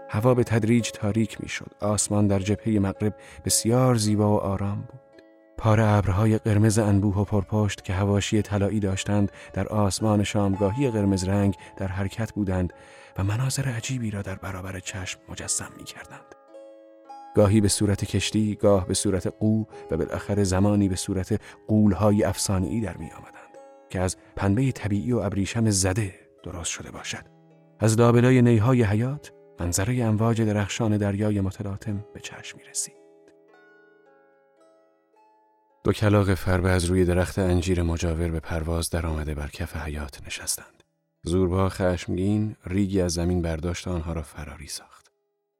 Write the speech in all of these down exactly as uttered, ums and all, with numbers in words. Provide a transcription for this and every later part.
هوا به تدریج تاریک میشد. آسمان در جبهه مغرب بسیار زیبا و آرام بود. پاره ابرهای قرمز انبوه و پرپشت که حواشی طلایی داشتند در آسمان شامگاهی قرمز رنگ در حرکت بودند و مناظر عجیبی را در برابر چشم مجسم می‌کردند. گاهی به صورت کشتی، گاه به صورت قو و بالاخره زمانی به صورت غول‌های افسانه‌ای در می‌آمدند که از پنبه طبیعی و ابریشم زده درست شده باشد. از لابلای نیهای حیات منظره امواج درخشان دریای متلاطم به چشم می‌رسید. دو کلاغ فربه از روی درخت انجیر مجاور به پرواز در آمده بر کف حیات نشستند. زوربا خشمگین ریگی از زمین برداشت آنها را فراری ساخت.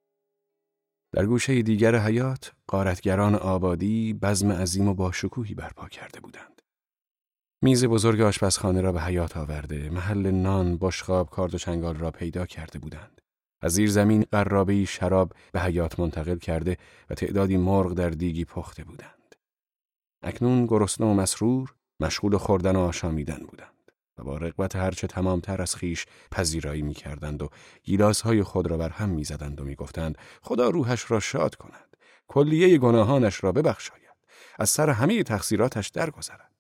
در گوشه دیگر حیات غارتگران آبادی بزم عظیم و با شکوهی برپا کرده بودند. میز بزرگ آشپزخانه را به حیات آورده، محل نان، بشقاب، کارد و چنگال را پیدا کرده بودند. از زیر زمین قرابه‌ای شراب به حیات منتقل کرده و تعدادی مرغ در دیگی پخته بودند. اکنون گرسنه و مسرور مشغول خوردن و آشامیدن بودند و با رغبت هرچه تمامتر از خیش پذیرایی می کردند و گیلاس‌های خود را بر هم می زدند و می گفتند خدا روحش را شاد کند، کلیه گناهانش را ببخشاید، از سر همه تقصیراتش درگذرد.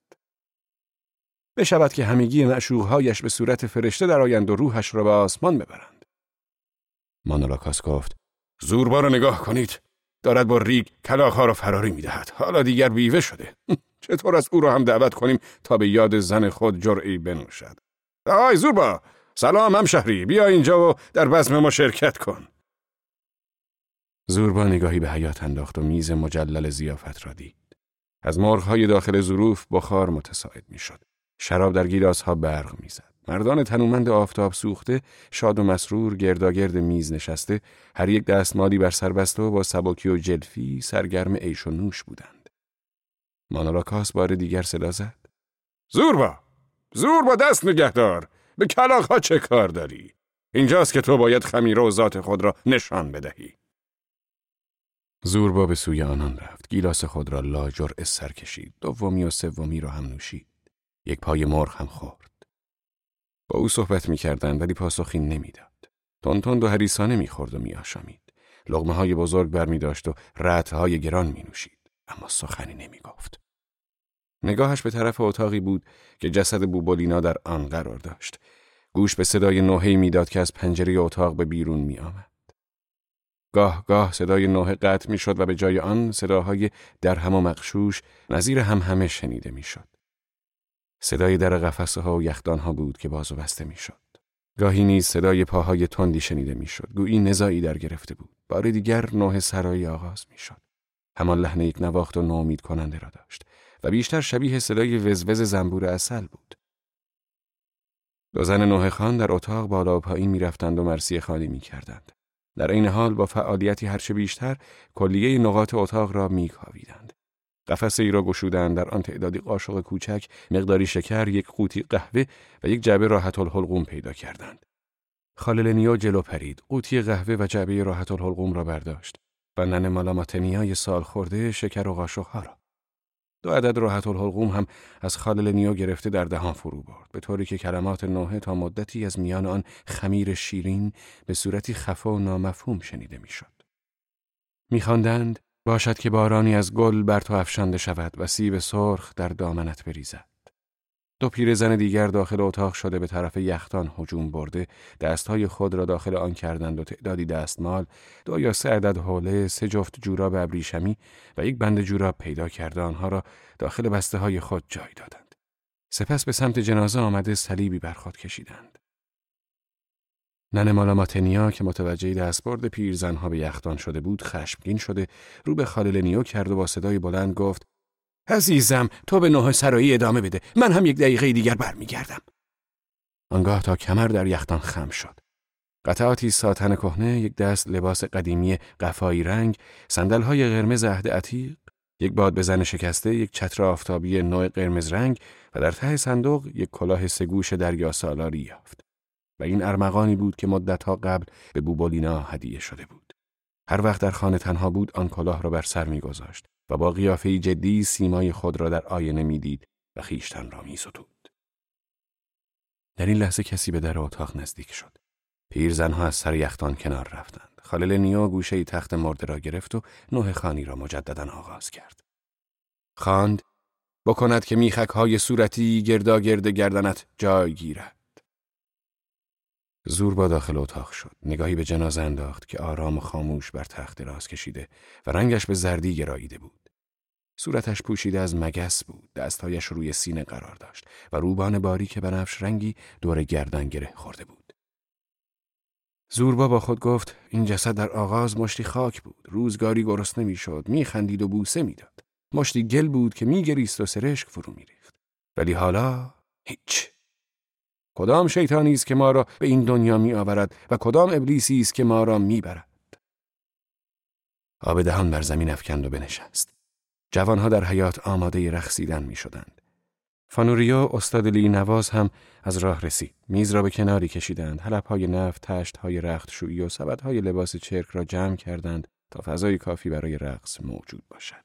بشود که همگی معشوقهایش به صورت فرشته درآیند و روحش را به آسمان ببرند. مانولاکاس گفت زوربا را نگاه کنید، دارد با ریگ کلاغ‌ها را فراری می‌دهد. حالا دیگر بیوه شده. چطور از او را هم دعوت کنیم تا به یاد زن خود جرعه‌ای بنوشد؟ آی زوربا، سلام همشهری، بیا اینجا و در بزم ما شرکت کن. زوربا نگاهی به حیات انداخت و میز مجلل ضیافت را دید. از مرغ‌های داخل ظروف بخار متصاعد می‌شد. شراب در گیلاس‌ها برق می‌زد. مردان تنومند آفتاب سوخته، شاد و مسرور گرداگرد میز نشسته، هر یک دستمالی بر سر بسته و با سبکی و جلفی سرگرم عیش و نوش بودند. مانولاکاس بار دیگر صدا زد. زوربا! زوربا دست نگهدار! به کلاغ‌ها چه کار داری؟ اینجاست که تو باید خمیره و ذات خود را نشان بدهی. زوربا به سوی آنان رفت. گیلاس خود را لاجرعه سر کشید. دومی و سومی را هم نوشید. یک پای مرغ هم خورد. با او صحبت می کردند ولی پاسخی نمی داد. تند و حریصانه می خورد و می آشامید. لقمه های بزرگ بر می داشت و رطهای گران می نوشید. اما سخنی نمی گفت. نگاهش به طرف اتاقی بود که جسد بوبولینا در آن قرار داشت. گوش به صدای نوحه‌ای می داد که از پنجره اتاق به بیرون می آمد. گاه گاه صدای نوحه قطع می شد و به جای آن صداهای درهم و مغشوش نظیر همهمه شنیده می شد. صدای در قفسه ها و یخدان ها بود که باز و بسته می شد. گاهی نیز صدای پاهای تندی شنیده می شد. گویی نزاعی در گرفته بود. بار دیگر نوحه سرایی آغاز می شد. همان لحن یک نواخت و ناامید کننده را داشت و بیشتر شبیه صدای وزوز زنبور عسل بود. دو زن نوحه خان در اتاق بالا و پایین می رفتند و مرثیه خوانی می کردند. در این حال با فعالیتی هرچه بیشتر کلیه نقاط اتاق را می کاویدند. قفسه ای را گشودند، در آن تعدادی قاشق کوچک، مقداری شکر، یک قوطی قهوه و یک جعبه راحت الحلقوم پیدا کردند. خاللنیا جلو پرید، قوطی قهوه و جعبه راحت الحلقوم را برداشت و ننه مالاماتنیای سال خورده شکر و قاشقها را. دو عدد راحت الحلقوم هم از خاللنیا گرفته در دهان فرو برد، به طوری که کلمات نوحه تا مدتی از میان آن خمیر شیرین به صورتی خفا و نامفهوم شنیده میشد. می‌خواندند باشد که بارانی از گل بر تو افشانده شود و سیب سرخ در دامنت بریزد. دو پیرزن دیگر داخل اتاق شده به طرف یخدان هجوم برده، دستهای خود را داخل آن کردند و تعدادی دستمال، دو یا سه عدد حوله، سه جفت جوراب ابریشمی و یک بند جوراب پیدا کرده آنها را داخل بسته های خود جای دادند. سپس به سمت جنازه آمده صلیبی بر خود کشیدند. ننه مالاماتنیا که متوجه دستبرد پیرزنها به یخدان شده بود خشمگین شده رو به خاللنیو کرد و با صدای بلند گفت عزیزم تو به نوحه سرایی ادامه بده، من هم یک دقیقه دیگر برمیگردم. آنگاه تا کمر در یخدان خم شد. قطعاتی ساتن کهنه، یک دست لباس قدیمی قفایی رنگ، صندل‌های قرمز عهد عتیق، یک باد بزن شکسته، یک چتر آفتابی نوع قرمز رنگ و در ته صندوق یک کلاه سگوش دریا سالاری یافت. و این ارمغانی بود که مدتها قبل به بوبولینا هدیه شده بود. هر وقت در خانه تنها بود آن کلاه را بر سر می‌گذاشت و با قیافه‌ای جدی سیمای خود را در آینه می‌دید و خویشتن را می‌ستود. در این لحظه کسی به در اتاق نزدیک شد. پیرزنها از سر یخدان کنار رفتند. خالل نیا گوشه تخت مرده را گرفت و نوح خانی را مجددا آغاز کرد. خواند: بکند که میخک های صورتی گردا گرد گردنت جای گیرد. زوربا داخل اتاق شد. نگاهی به جنازه انداخت که آرام و خاموش بر تخت دراز کشیده و رنگش به زردی گراییده بود. صورتش پوشیده از مگس بود، دستهایش روی سینه قرار داشت و روبان باریک بنفش رنگی دور گردن گره خورده بود. زوربا با خود گفت: این جسد در آغاز مشتی خاک بود، روزگاری گرسنه میشد، میخندید و بوسه میداد. مشتی گل بود که میگریست و سرشک فرو میریخت. ولی حالا هیچ. کدام شیطانی است که ما را به این دنیا می آورد و کدام ابلیسی است که ما را می برد؟ آب دهان بر زمین افکند و بنشست. جوانها در حیاط آماده رقصیدن می شدند. فانوریا استاد لی نواز هم از راه رسید. میز را به کناری کشیدند. حلب‌های نفت، تشت‌های رختشویی و سبدهای لباس چرک را جمع کردند تا فضای کافی برای رقص موجود باشد.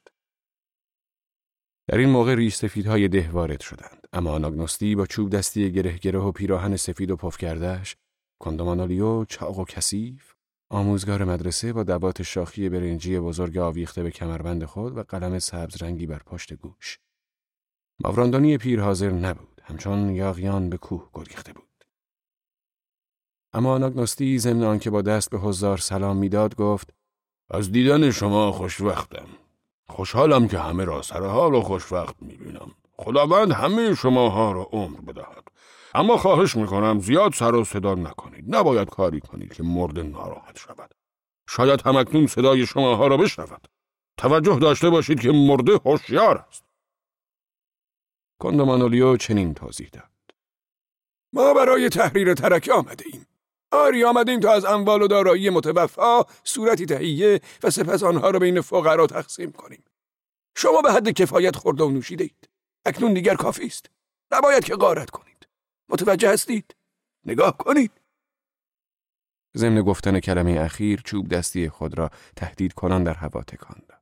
در این موقع ریش سفیدهای ده وارد شدند، اما آناگنوستی با چوب دستی گره گره و پیراهن سفید و پف کرده‌اش، کندومانالیو چاق و کثیف، آموزگار مدرسه با دوات شاخی برنجی بزرگ آویخته به کمربند خود و قلم سبز رنگی بر پشت گوش. ماوراندانی پیر حاضر نبود، همچون یاغیان به کوه گریخته بود. اما آناگنوستی ضمن آنکه با دست به حضار سلام میداد گفت: از دیدن شما خوشوقتم. خوشحالم که همه را سر حال و خوشوقت میبینم. خداوند همه شماها را عمر بدهد. اما خواهش میکنم زیاد سر و صدا نکنید. نباید کاری کنید که مرده ناراحت شود. شاید همکنون صدای شماها را بشنود. توجه داشته باشید که مرده هوشیار است. کندومانالیو چنین توضیح داد: ما برای تحریر ترکه آمده ایم. آری آمدیم تا از اموال و دارایی متوفا صورتی تهیه و سپس آنها را بین فقرا تقسیم کنیم. شما به حد کفایت خورده و نوشیده اید. اکنون دیگر کافی است. نباید که غارت کنید. متوجه هستید؟ نگاه کنید. ضمن گفتن کلمه اخیر چوب دستی خود را تهدید کنان در هوا تکان داد.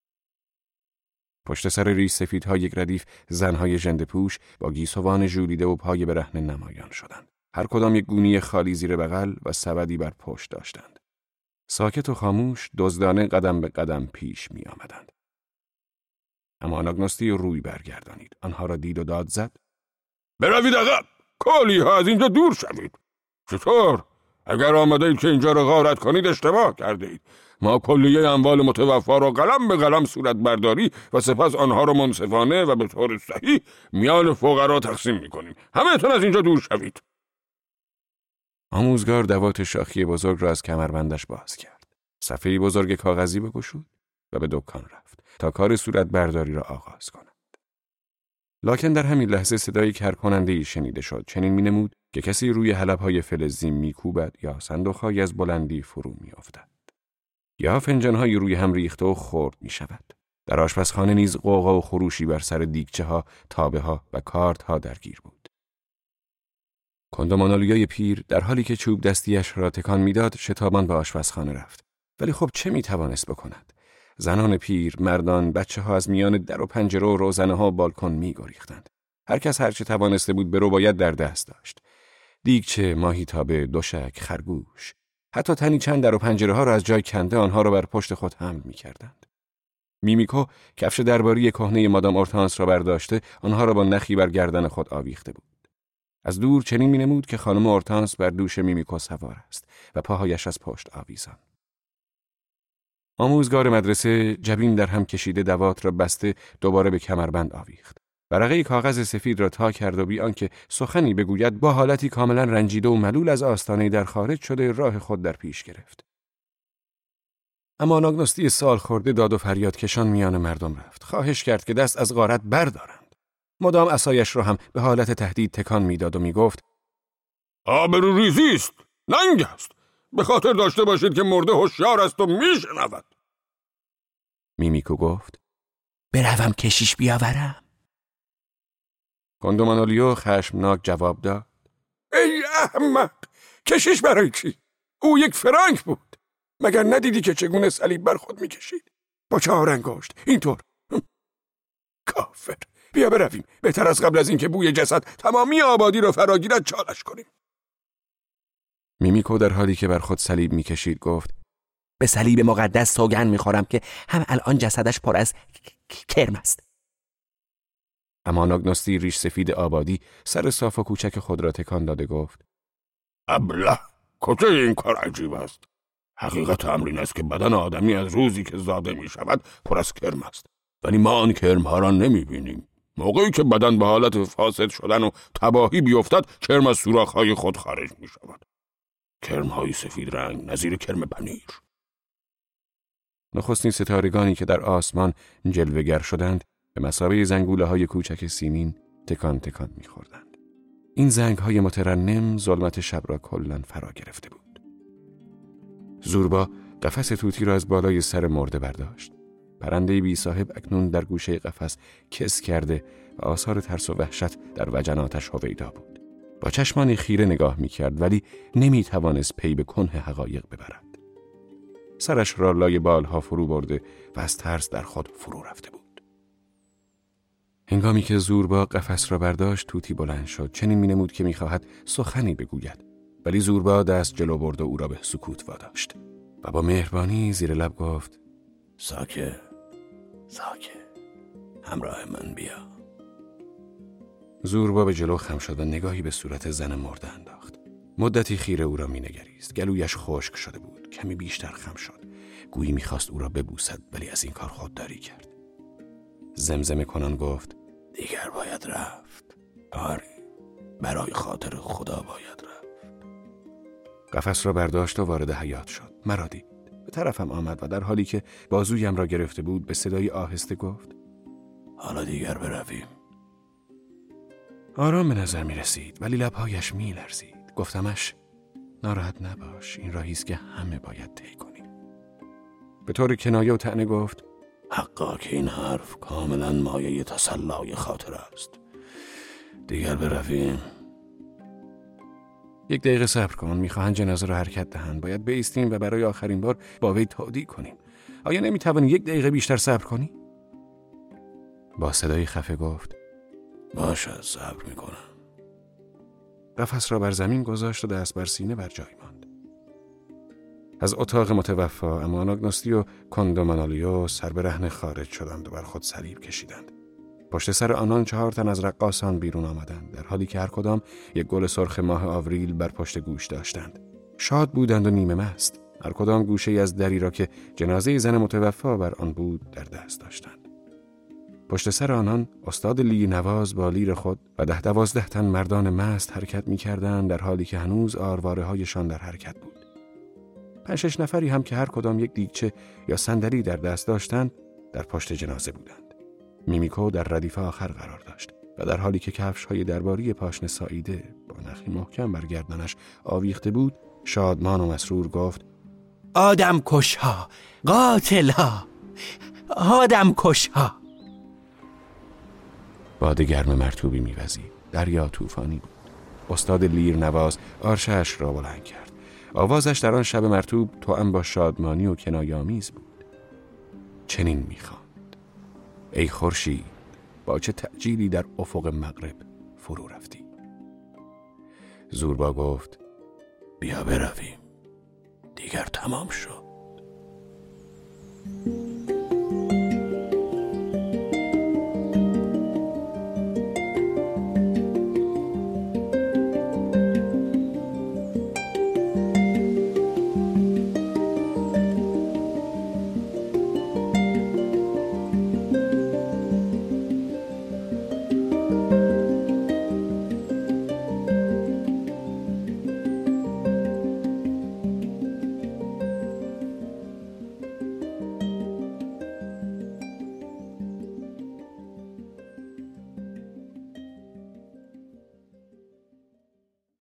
پشت سر ریش سفیدها یک ردیف زنهای ژنده‌پوش با گیسوان ژولیده و پای برهنه نمایان شدند. هر کدام یک گونی خالی زیر بغل و سبدی بر پشت داشتند. ساکت و خاموش دزدانه قدم به قدم پیش می آمدند. اما آناگنوستی روی برگردانید. آنها را دید و داد زد: بروید عقب! کالی ها از اینجا دور شوید! چطور؟ اگر آمده اید که اینجا را غارت کنید اشتباه کرده اید. ما کلیه اموال متوفا را قلم به قلم صورت برداری و سپس آنها را منصفانه و به طور صحیح میان فقرا تقسیم می کنیم. همه تون از اینجا دور شوید! آموزگار دوات شاخی بزرگ را از کمربندش باز کرد. صفحه‌ای بزرگ کاغذی بگشود و به دکان رفت تا کار صورت برداری را آغاز کند. لکن در همین لحظه صدای کرکننده‌ای شنیده شد. چنین می‌نمود که کسی روی حلب‌های فلزی می‌کوبد یا صندوق‌هایی از بلندی فرو می‌افتد. یا فنجان‌هایی روی هم ریخته و خرد می‌شود. در آشپزخانه نیز غوغا و خروشی بر سر دیگچه‌ها، تابه‌ها و کارت‌ها درگیر بود. کندومانالیوی پیر در حالی که چوب دستیش را تکان میداد شتابان به آشپزخانه رفت. ولی خب چه میتوانست بکند؟ زنان پیر، مردان، بچه ها از میان در و پنجره و روزنه ها و بالکن میگریختند. هر کس هر چه توانسته بود به رو باید در دست داشت. دیگچه، ماهیتابه، دوشک، خرگوش، حتی تنی چند در و پنجره ها را از جای کنده آنها را بر پشت خود حمل میکردند. میمیکو کفش درباری کهنه مادام اورتانس را برداشته آنها را با نخی بر گردن خود آویخته بود. از دور چنین می‌نمود که خانم اورتانس بر دوش میمیکو سوار است و پاهایش از پشت آویزان. آموزگار مدرسه جبین در هم کشیده دوات را بسته دوباره به کمربند آویخت. ورقه کاغذ سفید را تا کرد و بی آنکه سخنی بگوید با حالتی کاملا رنجیده و ملول از آستانه در خارج شده راه خود در پیش گرفت. اما آناگنوستی سال خورده داد و فریاد کشان میان مردم رفت. خواهش کرد که دست از غارت بردارند. مدام عصایش را هم به حالت تهدید تکان میداد و میگفت: آبروریزی است، ننگ است. به خاطر داشته باشید که مرده هوشیار است و میشنود. میمیکو گفت: بروم کشیش بیاورم. کندومانالیو خشمناک جواب داد: ای احمق، کشیش برای چی؟ او یک فرانک بود. مگر ندیدی که چگونه صلیب بر خود میکشید؟ با چهار انگشت اینطور. کافر. بیا برویم. بهتر از قبل از اینکه بوی جسد تمامی آبادی را فراگیرد چالش کنیم. میمیکو در حالی که بر خود صلیب میکشید گفت: به صلیب مقدس سوگند میخورم که هم الان جسدش پر از کرم است. اما ناگناستی ریش سفید آبادی سر صاف و کوچک خود را تکان داده گفت: ابله، کجای این کار عجیب است. حقیقت امر این است که بدن آدمی از روزی که زاده می شود پر از کرم است، ولی ما آن کرم ها را نمی بینیم. موقعی که بدن به حالت فاسد شدن و تباهی بیفتد، کرم از سوراخ های خود خارج می شود. کرم های سفید رنگ نظیر کرم پنیر. نخستین ستارگانی که در آسمان جلوه‌گر شدند به مثابه زنگوله های کوچک سیمین تکان تکان می خوردند. این زنگ های مترنم ظلمت شب را کلاً فرا گرفته بود. زوربا قفس توتی را از بالای سر مرده برداشت. پرنده بی صاحب اکنون در گوشه قفس کس کرده و آثار ترس و وحشت در وجناتش هویدا بود. با چشمانی خیره نگاه می کرد ولی نمی توانست پی به کنه حقایق ببرد. سرش را لای بالها فرو برده و از ترس در خود فرو رفته بود. هنگامی که زوربا قفس را برداشت، توتی بلند شد. چنین می نمود که می خواهد سخنی بگوید، ولی زوربا دست جلو برد و او را به سکوت واداشت و با مهربانی زیر لب گفت: ساکه ساکه، همراه من بیا. زوربا به جلو خم شد و نگاهی به صورت زن مرده انداخت. مدتی خیره او را می نگریست. گلویش خشک شده بود. کمی بیشتر خم شد. گویی می خواست او را ببوسد، ولی از این کار خودداری کرد. زمزمه کنان گفت: دیگر باید رفت. آری، برای خاطر خدا باید رفت. قفس را برداشت و وارد حیاط شد. مرا دید. به طرفم آمد و در حالی که بازویم را گرفته بود به صدای آهسته گفت: حالا دیگر برویم. آرام به نظر می رسید ولی لبهایش می لرزید. گفتمش: ناراحت نباش، این راهی است که همه باید طی کنیم. به طور کنایه و طعنه گفت: حقا که این حرف کاملا مایه تسلای خاطر است. دیگر برویم. یک دقیقه صبر کن، میخواهند جنازه را حرکت دهند. باید بایستیم و برای آخرین بار با وی تودیع کنیم. آیا نمیتوانی یک دقیقه بیشتر صبر کنی؟ با صدای خفه گفت: باشه، صبر میکنم. قفس را بر زمین گذاشت و دست بر سینه بر جای ماند. از اتاق متوفا اما آناگناستی و کاندومانالیو سر به رهن خارج شدند و بر خود صلیب کشیدند. پشت سر آنان چهار تن از رقاصان بیرون آمدند، در حالی که هر کدام یک گل سرخ ماه آوریل بر پشت گوش داشتند. شاد بودند و نیمه مست. هر کدام گوشه از دری را که جنازه زن متوفا بر آن بود در دست داشتند. پشت سر آنان استاد لی نواز با لیر خود و ده دوازده تن مردان مست حرکت می کردند، در حالی که هنوز آرواره هایشان در حرکت بود. پنج شش نفری هم که هر کدام یک دیگچه یا صندلی در دست داشتند در پشت جنازه بودند. میمیکو در ردیف آخر قرار داشت و در حالی که کفش‌های درباری پاشنه ساییده با نخی محکم بر گردنش آویخته بود، شادمان و مسرور گفت: آدم کشها، قاتلها، آدم کشها. باد گرم مرطوبی می‌وزید. دریا طوفانی بود. استاد لیر نواز آرشش را بلند کرد. آوازش در آن شب مرطوب توأم با شادمانی و کنایه‌آمیز بود. چنین می‌خواند: ای خورشید، با چه تعجیلی در افق مغرب فرو رفتی. زوربا گفت: بیا برویم، دیگر تمام شد.